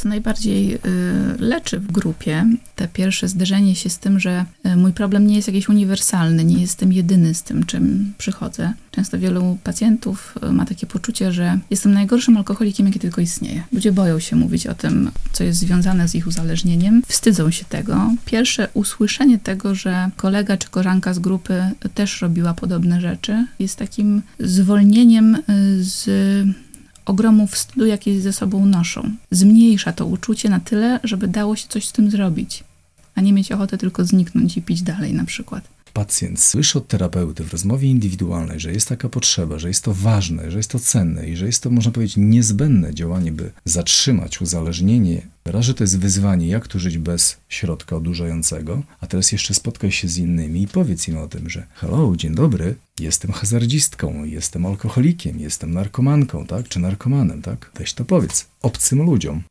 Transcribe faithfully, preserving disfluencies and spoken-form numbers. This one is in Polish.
Co najbardziej y, leczy w grupie, te pierwsze zderzenie się z tym, że y, mój problem nie jest jakiś uniwersalny, nie jestem jedyny z tym, czym przychodzę. Często wielu pacjentów y, ma takie poczucie, że jestem najgorszym alkoholikiem, jaki tylko istnieje. Ludzie boją się mówić o tym, co jest związane z ich uzależnieniem, wstydzą się tego. Pierwsze usłyszenie tego, że kolega czy koleżanka z grupy też robiła podobne rzeczy, jest takim zwolnieniem y, z ogromu wstydu, jaki ze sobą noszą. Zmniejsza to uczucie na tyle, żeby dało się coś z tym zrobić, a nie mieć ochoty tylko zniknąć i pić dalej na przykład. Pacjent słyszy od terapeuty w rozmowie indywidualnej, że jest taka potrzeba, że jest to ważne, że jest to cenne i że jest to, można powiedzieć, niezbędne działanie, by zatrzymać uzależnienie. Raz, że to jest wyzwanie, jak tu żyć bez środka odurzającego, a teraz jeszcze spotkaj się z innymi i powiedz im o tym, że hello, dzień dobry, jestem hazardzistką, jestem alkoholikiem, jestem narkomanką, tak, czy narkomanem, tak? Weź to powiedz obcym ludziom.